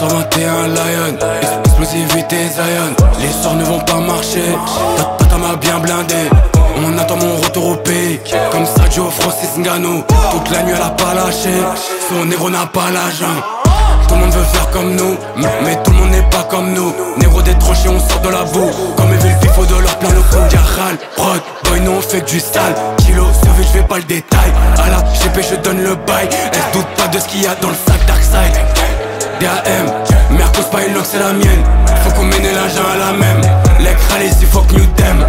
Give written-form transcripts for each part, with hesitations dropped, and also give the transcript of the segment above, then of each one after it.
121 Lion, explosivité Zion. Les sorts ne vont pas marcher, Tata m'a bien blindé. On attend mon retour au pays, comme Sadio Francis Ngannou. Toute la nuit elle a pas lâché, son négro n'a pas l'âge. Tout le monde veut faire comme nous, mais tout le monde n'est pas comme nous. Négro détroché, on sort de la boue, comme Evil Pifo de leur plein le coup. Diarral, prod, boy non on fait que du sale. Kilo, sauvé, je fais pas le détail. À la GP je donne le bail, elle se doute pas de ce qu'il y a dans le sac Darkside. DAM, Mercos pas une langue c'est la mienne. Faut qu'on mène l'agent à la même. Les crâles il faut que nous t'aime.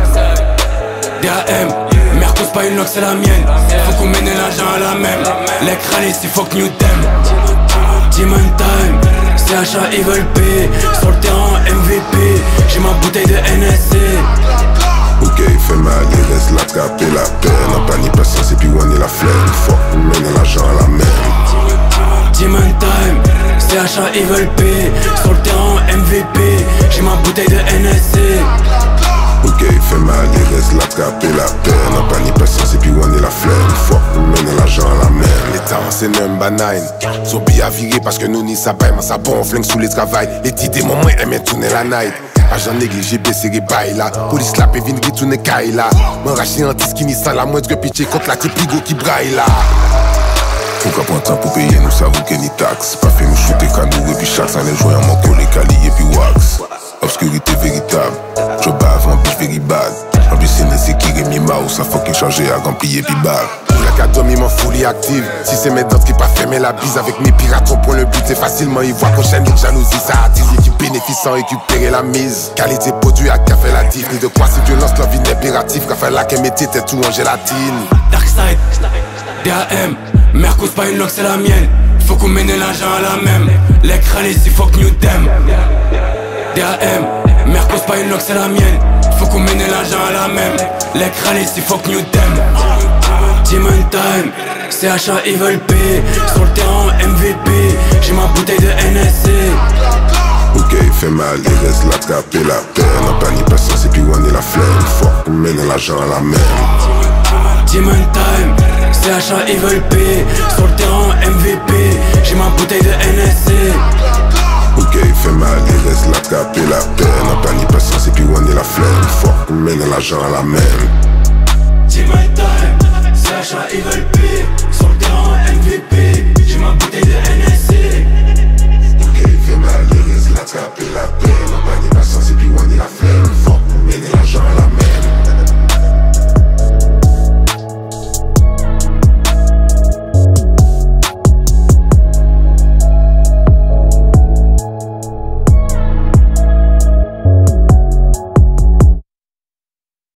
DAM, Mercos pas une langue c'est la mienne. Faut qu'on mène l'agent à la même. Les crâles il faut que nous t'aime. Demon Time, CHA Evil P. Sur le terrain MVP, j'ai ma bouteille de NSC. Ok, il fait mal, il reste la cape et la peine. En pas ni patience et puis on est la flemme. Fuck, on mène l'argent à la même. Demon Time, CHA Evil P. Sur le terrain MVP, j'ai ma bouteille de NSC. Ok, il fait mal, il reste la cape et la peine. En pas ni patience et puis on est la flemme. Fuck, on mène l'argent à la même. L'état c'est number 9. Zombie à virer parce que nous ni ça baille. Mais ça bon, on flingue sous les travails. Les petits démons, moi, aiment tourner la night. Agent négligé, baissé les bails là. Police la pévine, retourne caille là. Moi, raché un disque qui n'y sans la moindre pitché contre la typigo qui braille là. Faut qu'à prendre temps pour payer, nous savons qu'il n'y taxe. Pas fait nous shooter qu'à nous et puis chaque sang les joints en mon collé, cali et puis wax. Obscurité véritable, je bave en bitch very bad. En plus c'est qui remis mouse, ça fucking changer à remplir et puis bag. La cadomie m'en folie active. Si c'est mes dents qui pas fait mais la bise avec mes pirates on prend le but c'est facilement. Ils voient qu'on chaîne de jalousie, ça attise. L'équipe bénéfice sans récupérer la mise. Qualité produit à café latif. Ni de quoi c'est violence, leur vie impératif. Café la qu'elle mettait tête tout en gélatine. Darkside, DAM, Mercos pas une langue c'est la mienne. Faut qu'on mène l'argent à la même. Les crâles il faut que nous t'aime. DAM, Mercos pas une langue c'est la mienne. Faut qu'on mène l'argent à la même. Les crâles il faut que nous t'aime. Demon Time, CHA Evil P. Sur le terrain MVP, j'ai ma bouteille de NSC. Ok, il fait mal, il reste la cape et la peine. En pas ni patience et puis on est la flemme. Fuck, on mène l'argent à la même. Demon Time, CHA Evil P. Sur le terrain MVP, j'ai ma bouteille de NSC. Ok, il fait mal, il reste la cape et la peine. En pas ni patience et puis on est la flemme. Fuck, on mène l'argent à la même. Demon Time, CHA Evil